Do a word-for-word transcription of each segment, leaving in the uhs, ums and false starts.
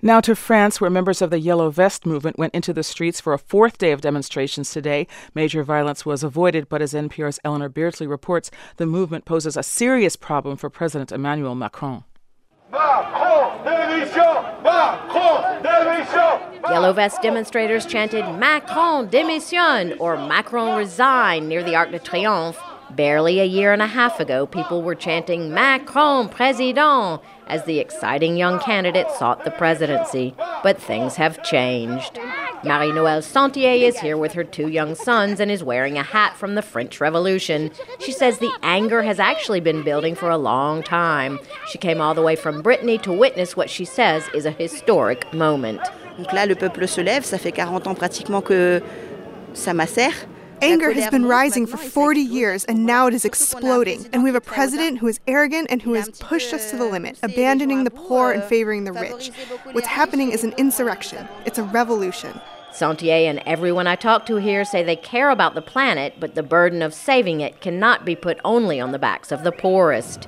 Now to France, where members of the Yellow Vest movement went into the streets for a fourth day of demonstrations today. Major violence was avoided, but as N P R's Eleanor Beardsley reports, the movement poses a serious problem for President Emmanuel Macron. Macron, démission! Macron, démission! Yellow Vest demonstrators chanted Macron démissionne or Macron resign near the Arc de Triomphe. Barely a year and a half ago, people were chanting Macron président as the exciting young candidate sought the presidency. But things have changed. Marie-Noëlle Santier is here with her two young sons and is wearing a hat from the French Revolution. She says the anger has actually been building for a long time. She came all the way from Brittany to witness what she says is a historic moment. Donc là, le peuple se lève. Ça fait quarante ans pratiquement que ça macère. Anger has been rising for forty years, and now it is exploding. And we have a president who is arrogant and who has pushed us to the limit, abandoning the poor and favoring the rich. What's happening is an insurrection. It's a revolution. Santier and everyone I talk to here say they care about the planet, but the burden of saving it cannot be put only on the backs of the poorest.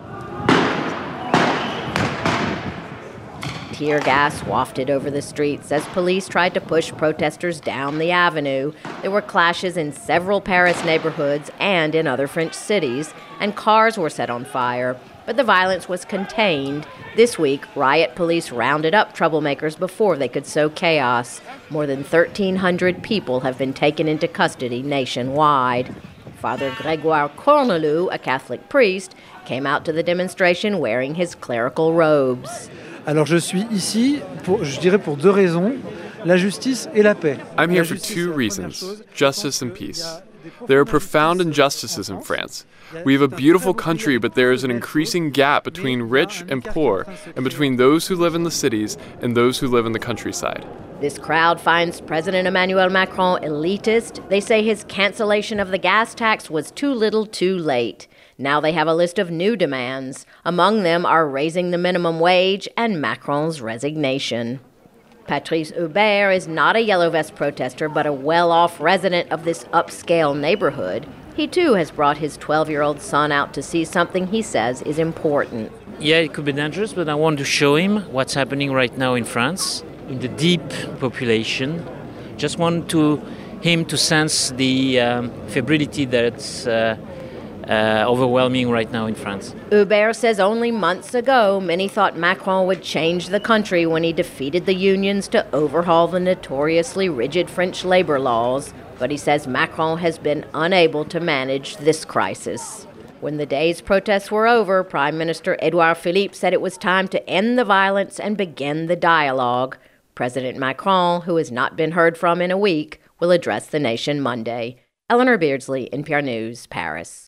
Tear gas wafted over the streets as police tried to push protesters down the avenue. There were clashes in several Paris neighborhoods and in other French cities, and cars were set on fire. But the violence was contained. This week, riot police rounded up troublemakers before they could sow chaos. More than thirteen hundred people have been taken into custody nationwide. Father Grégoire Cornelou, a Catholic priest, came out to the demonstration wearing his clerical robes. Alors je suis ici, pour, je dirais pour deux raisons, la justice et la paix. I'm here for two reasons, justice and peace. There are profound injustices in France. We have a beautiful country, but there is an increasing gap between rich and poor, and between those who live in the cities and those who live in the countryside. This crowd finds President Emmanuel Macron elitist. They say his cancellation of the gas tax was too little too late. Now they have a list of new demands. Among them are raising the minimum wage and Macron's resignation. Patrice Hubert is not a Yellow Vest protester, but a well-off resident of this upscale neighborhood. He, too, has brought his twelve-year-old son out to see something he says is important. Yeah, it could be dangerous, but I want to show him what's happening right now in France, in the deep population. Just want to him to sense the um, febrility that's uh, Uh, overwhelming right now in France. Hubert says only months ago, many thought Macron would change the country when he defeated the unions to overhaul the notoriously rigid French labor laws. But he says Macron has been unable to manage this crisis. When the day's protests were over, Prime Minister Edouard Philippe said it was time to end the violence and begin the dialogue. President Macron, who has not been heard from in a week, will address the nation Monday. Eleanor Beardsley, N P R News, Paris.